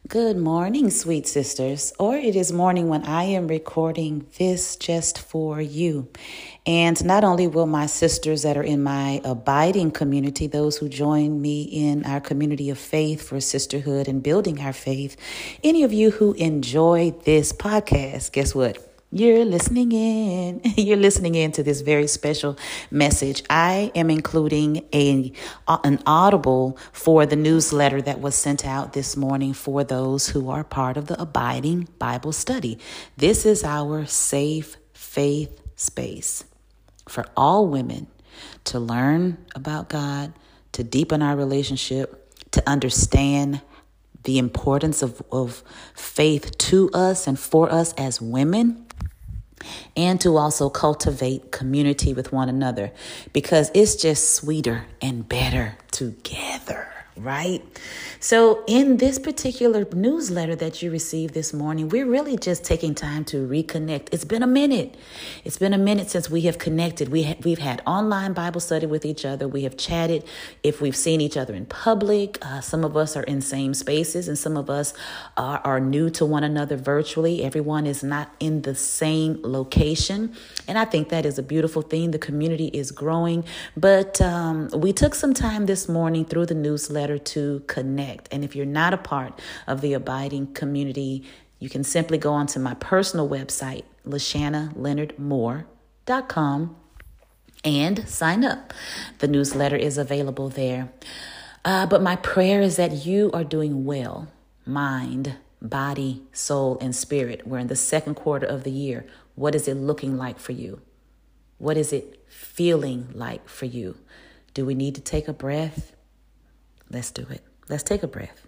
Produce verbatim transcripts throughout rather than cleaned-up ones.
Good morning, sweet sisters, or it is morning when I am recording this just for you. And not only will my sisters that are in my abiding community, those who join me in our community of faith for sisterhood and building our faith, any of you who enjoy this podcast, guess what? You're listening in. You're listening in to this very special message. I am including a an audible for the newsletter that was sent out this morning for those who are part of the Abiding Bible Study. This is our safe faith space for all women to learn about God, to deepen our relationship, to understand the importance of, of faith to us and for us as women, and to also cultivate community with one another, because it's just sweeter and better together, right? So in this particular newsletter that you received this morning, we're really just taking time to reconnect. It's been a minute. It's been a minute since we have connected. We ha- we've had online Bible study with each other. We have chatted if we've seen each other in public. Uh, some of us are in same spaces and some of us are, are new to one another virtually. Everyone is not in the same location. And I think that is a beautiful thing. The community is growing. But um, we took some time this morning through the newsletter to connect. And if you're not a part of the Abiding community, you can simply go onto my personal website, Lashana Leonard Moore dot com, and sign up. The newsletter is available there. Uh, but my prayer is that you are doing well, mind, body, soul, and spirit. We're in the second quarter of the year. What is it looking like for you? What is it feeling like for you? Do we need to take a breath? Let's do it. Let's take a breath.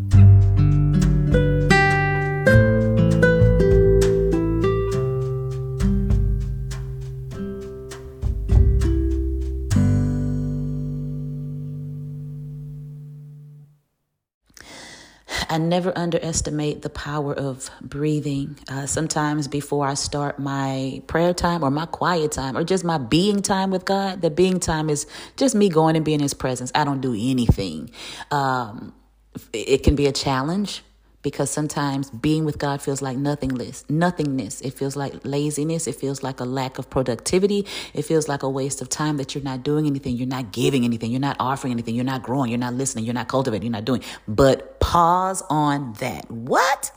I never underestimate the power of breathing. Uh, sometimes before I start my prayer time or my quiet time or just my being time with God, the being time is just me going and being in his presence. I don't do anything. Um, it can be a challenge because sometimes being with God feels like nothingness, nothingness. It feels like laziness. It feels like a lack of productivity. It feels like a waste of time that you're not doing anything. You're not giving anything. You're not offering anything. You're not growing. You're not listening. You're not cultivating. You're not doing. But pause on that. What?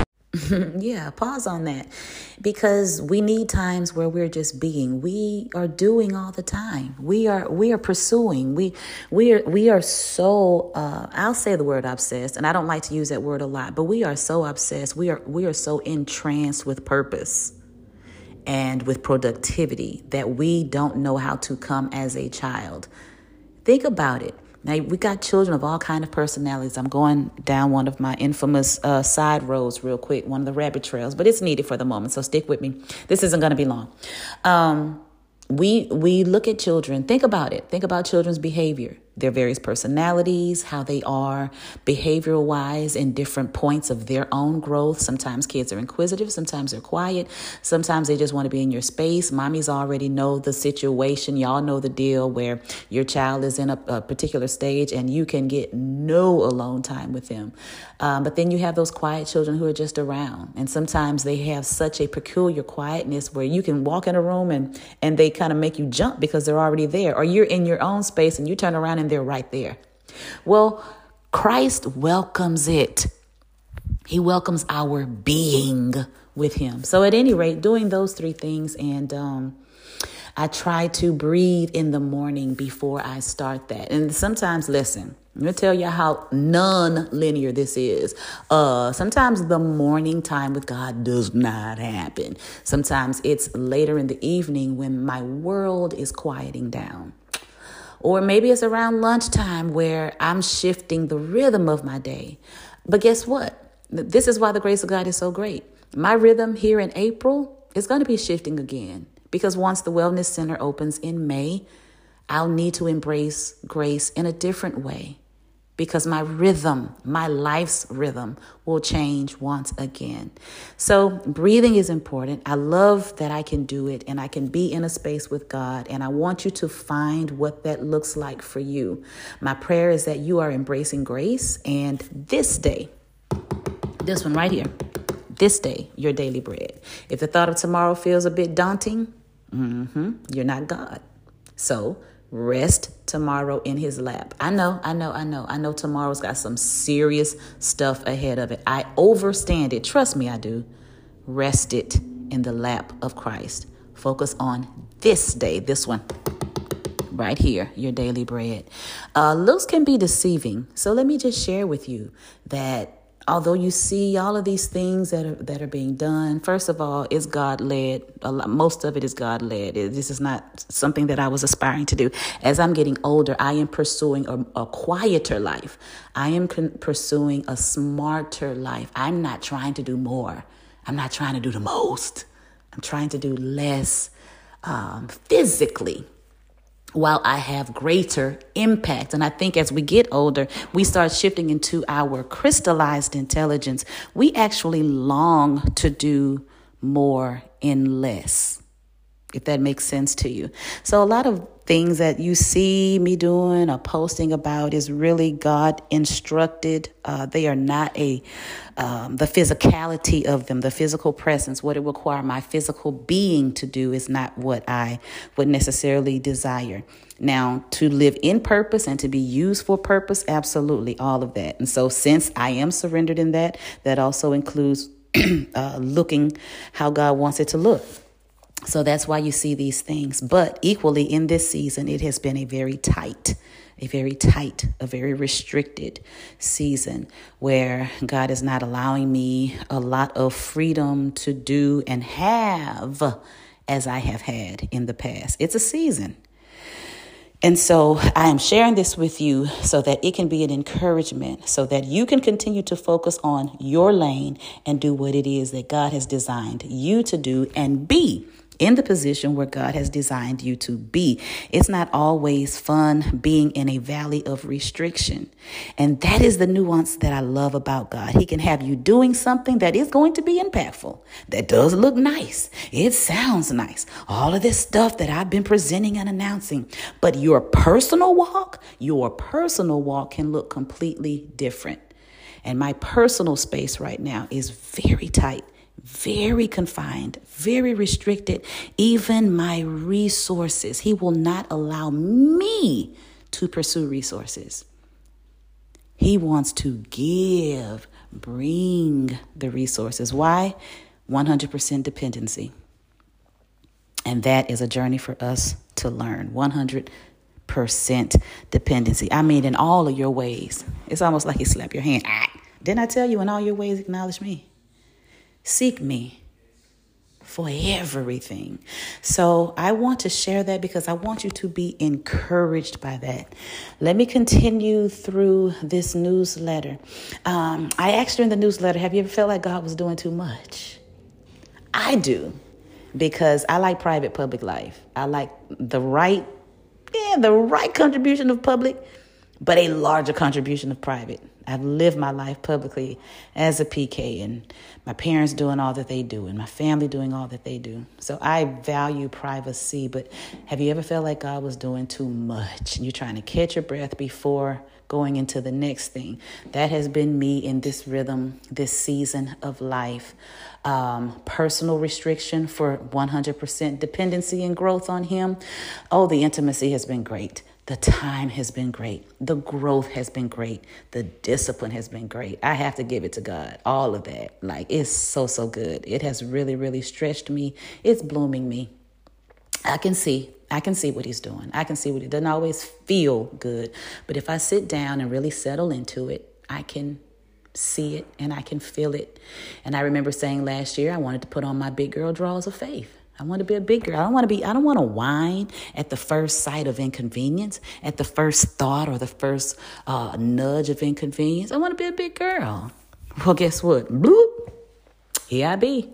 Yeah, pause on that, because we need times where we're just being. We are doing all the time. We are we are pursuing. We we are we are so uh, I'll say the word obsessed, and I don't like to use that word a lot, but we are so obsessed. We are we are so entranced with purpose and with productivity that we don't know how to come as a child. Think about it. Now, we got children of all kinds of personalities. I'm going down one of my infamous uh, side roads real quick, one of the rabbit trails, but it's needed for the moment, so stick with me. This isn't going to be long. Um, we we look at children. Think about it. Think about children's behavior, their various personalities, how they are behavioral wise in different points of their own growth. Sometimes kids are inquisitive. Sometimes they're quiet. Sometimes they just want to be in your space. Mommies already know the situation. Y'all know the deal where your child is in a, a particular stage and you can get no alone time with them. Um, but then you have those quiet children who are just around. And sometimes they have such a peculiar quietness where you can walk in a room and, and they kind of make you jump because they're already there. Or you're in your own space and you turn around and they're right there. Well, Christ welcomes it. He welcomes our being with him. So at any rate, doing those three things, and um, I try to breathe in the morning before I start that. And sometimes, listen, I'm going to tell you how non-linear this is. Uh, sometimes the morning time with God does not happen. Sometimes it's later in the evening when my world is quieting down. Or maybe it's around lunchtime where I'm shifting the rhythm of my day. But guess what? This is why the grace of God is so great. My rhythm here in April is going to be shifting again, because once the Wellness Center opens in May, I'll need to embrace grace in a different way, because my rhythm, my life's rhythm will change once again. So breathing is important. I love that I can do it and I can be in a space with God. And I want you to find what that looks like for you. My prayer is that you are embracing grace, and this day, This one right here. This day, your daily bread. If the thought of tomorrow feels a bit daunting, mm-hmm, you're not God. So rest tomorrow in his lap. I know, I know, I know. I know tomorrow's got some serious stuff ahead of it. I overstand it. Trust me, I do. Rest it in the lap of Christ. Focus on this day, this one. Right here, your daily bread. Uh, looks can be deceiving. So let me just share with you that although you see all of these things that are that are being done, first of all, it's God-led. A lot, most of it is God-led. This is not something that I was aspiring to do. As I'm getting older, I am pursuing a, a quieter life. I am con- pursuing a smarter life. I'm not trying to do more. I'm not trying to do the most. I'm trying to do less um, physically, while I have greater impact. And I think as we get older, we start shifting into our crystallized intelligence. We actually long to do more in less, if that makes sense to you. So a lot of things that you see me doing or posting about is really God instructed. Uh, they are not a um, the physicality of them, the physical presence, what it require my physical being to do is not what I would necessarily desire. Now, to live in purpose and to be used for purpose, absolutely, all of that. And so since I am surrendered in that, that also includes uh, looking how God wants it to look. So that's why you see these things. But equally in this season, it has been a very tight, a very tight, a very restricted season where God is not allowing me a lot of freedom to do and have as I have had in the past. It's a season. And so I am sharing this with you so that it can be an encouragement, so that you can continue to focus on your lane and do what it is that God has designed you to do and be in the position where God has designed you to be. It's not always fun being in a valley of restriction. And that is the nuance that I love about God. He can have you doing something that is going to be impactful, that does look nice. It sounds nice. All of this stuff that I've been presenting and announcing. But your personal walk, your personal walk can look completely different. And my personal space right now is very tight. Very confined, very restricted. Even my resources. He will not allow me to pursue resources. He wants to give, bring the resources. Why? one hundred percent dependency. And that is a journey for us to learn. one hundred percent dependency. I mean, in all of your ways. It's almost like you slap your hand. Ah, didn't I tell you in all your ways, acknowledge me? Seek me for everything. So I want to share that because I want you to be encouraged by that. Let me continue through this newsletter. Um, I asked her in the newsletter, have you ever felt like God was doing too much? I do, because I like private public life. I like the right, yeah, the right contribution of public, but a larger contribution of private. I've lived my life publicly as a P K, and my parents doing all that they do and my family doing all that they do. So I value privacy, but have you ever felt like God was doing too much and you're trying to catch your breath before going into the next thing? That has been me in this rhythm, this season of life. Um, personal restriction for one hundred percent dependency and growth on him. Oh, the intimacy has been great. The time has been great. The growth has been great. The discipline has been great. I have to give it to God. All of that. Like, it's so, so good. It has really, really stretched me. It's blooming me. I can see. I can see what he's doing. I can see what he doesn't always feel good. But if I sit down and really settle into it, I can see it and I can feel it. And I remember saying last year, I wanted to put on my big girl drawers of faith. I want to be a big girl. I don't want to be, I don't want to whine at the first sight of inconvenience, at the first thought or the first uh, nudge of inconvenience. I want to be a big girl. Well, guess what? Bloop. Here I be.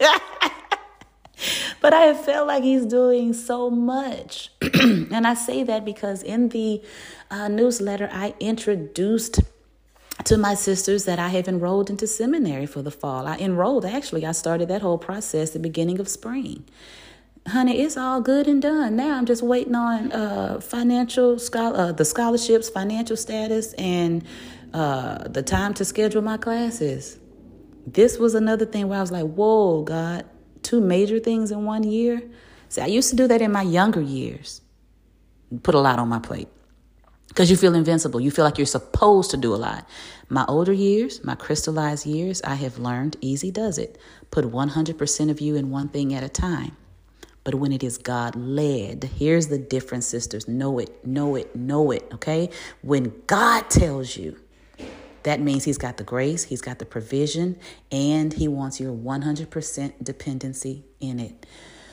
But I have felt like he's doing so much. And I say that because in the uh, newsletter, I introduced to my sisters that I have enrolled into seminary for the fall. I enrolled, actually, I started that whole process at the beginning of spring. Honey, it's all good and done. Now I'm just waiting on uh, financial, schol- uh, the scholarships, financial status, and uh, the time to schedule my classes. This was another thing where I was like, whoa, God, two major things in one year. See, I used to do that in my younger years. Put a lot on my plate because you feel invincible. You feel like you're supposed to do a lot. My older years, my crystallized years, I have learned easy does it. Put one hundred percent of you in one thing at a time. But when it is God-led, here's the difference, sisters. Know it, know it, know it, okay? When God tells you, that means he's got the grace, he's got the provision, and he wants your one hundred percent dependency in it.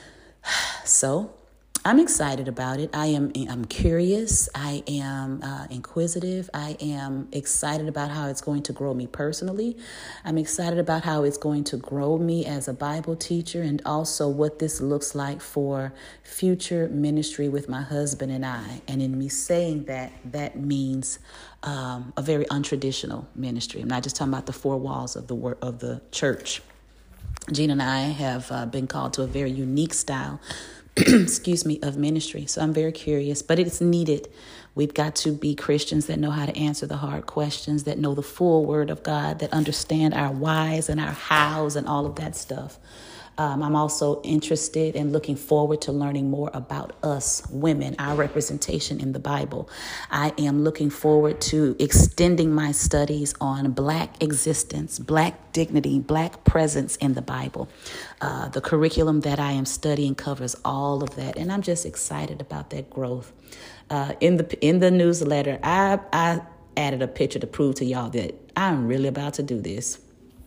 So I'm excited about it. I am I'm curious. I am uh, inquisitive. I am excited about how it's going to grow me personally. I'm excited about how it's going to grow me as a Bible teacher, and also what this looks like for future ministry with my husband and I. And in me saying that, that means um, a very untraditional ministry. I'm not just talking about the four walls of the wor- of the church. Gina and I have uh, been called to a very unique style excuse me, of ministry. So I'm very curious, but it's needed. We've got to be Christians that know how to answer the hard questions, that know the full word of God, that understand our whys and our hows and all of that stuff. Um, I'm also interested and looking forward to learning more about us women, our representation in the Bible. I am looking forward to extending my studies on Black existence, Black dignity, Black presence in the Bible. Uh, the curriculum that I am studying covers all of that, and I'm just excited about that growth. Uh, in the in the newsletter, I, I added a picture to prove to y'all that I'm really about to do this.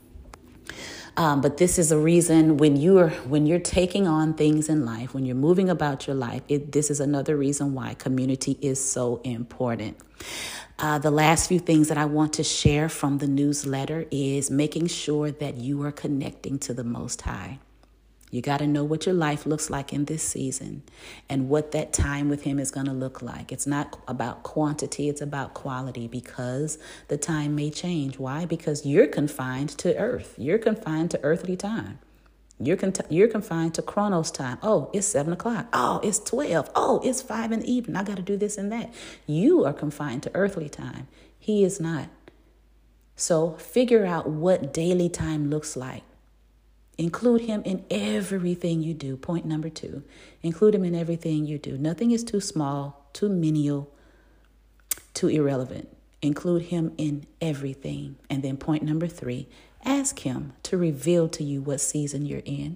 Um, but this is a reason when you're when you're taking on things in life, when you're moving about your life, it, this is another reason why community is so important. Uh, the last few things that I want to share from the newsletter is making sure that you are connecting to the Most High. You got to know what your life looks like in this season and what that time with him is going to look like. It's not about quantity, it's about quality, because the time may change. Why? Because you're confined to earth. You're confined to earthly time. You're con- you're confined to Chronos time. Oh, it's seven o'clock. Oh, it's twelve. Oh, it's five in the evening. I got to do this and that. You are confined to earthly time. He is not. So figure out what daily time looks like. Include him in everything you do. Point number two, include him in everything you do. Nothing is too small, too menial, too irrelevant. Include him in everything. And then point number three, ask him to reveal to you what season you're in.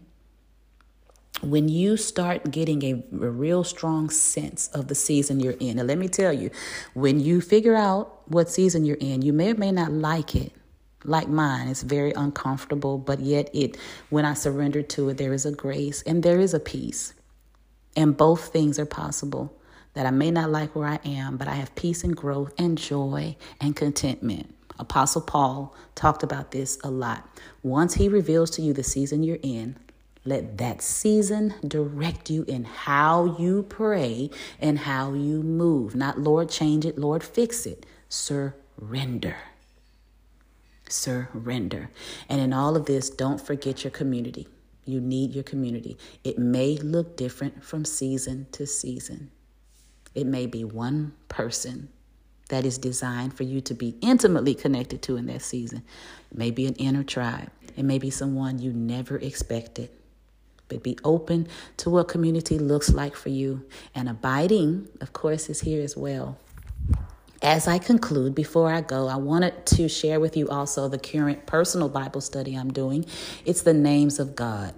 When you start getting a, a real strong sense of the season you're in, and let me tell you, when you figure out what season you're in, you may or may not like it. Like mine, it's very uncomfortable, but yet it, when I surrender to it, there is a grace and there is a peace. And both things are possible, that I may not like where I am, but I have peace and growth and joy and contentment. Apostle Paul talked about this a lot. Once he reveals to you the season you're in, let that season direct you in how you pray and how you move. Not Lord, change it, Lord, fix it. Surrender. Surrender. And in all of this, don't forget your community. You need your community. It may look different from season to season. It may be one person that is designed for you to be intimately connected to in that season. It may be an inner tribe. It may be someone you never expected. But be open to what community looks like for you. And abiding, of course, is here as well. As I conclude, before I go, I wanted to share with you also the current personal Bible study I'm doing. It's the names of God.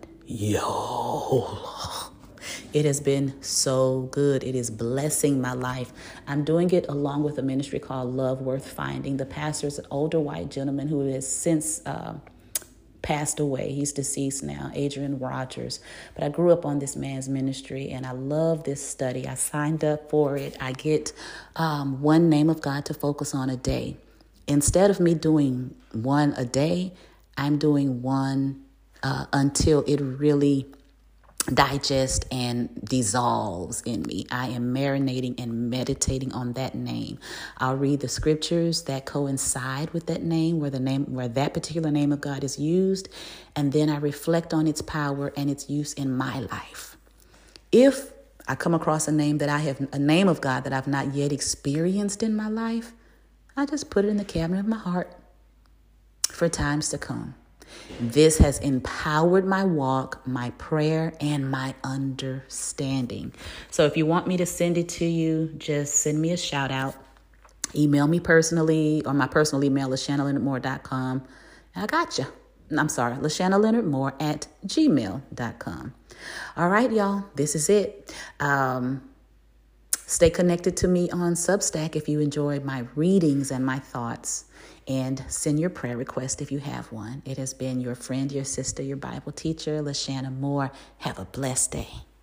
Yo, it has been so good. It is blessing my life. I'm doing it along with a ministry called Love Worth Finding. The pastor is an older white gentleman who has since uh, passed away. He's deceased now, Adrian Rogers. But I grew up on this man's ministry, and I love this study. I signed up for it. I get um, one name of God to focus on a day. Instead of me doing one a day, I'm doing one uh, until it really digest and dissolves in me. I am marinating and meditating on that name. I'll read the scriptures that coincide with that name, where the name, where that particular name of God is used, and then I reflect on its power and its use in my life. If I come across a name that I have, a name of God that I've not yet experienced in my life, I just put it in the cabinet of my heart for times to come. This has empowered my walk, my prayer, and my understanding. So if you want me to send it to you, just send me a shout out. Email me personally, or my personal email is shanna leonard moore dot com. I got you. I'm sorry, LaShanna Leonard Moore at gmail dot com. All right, y'all, this is it. Um, stay connected to me on Substack if you enjoy my readings and my thoughts. And send your prayer request if you have one. It has been your friend, your sister, your Bible teacher, LaShanna Moore. Have a blessed day.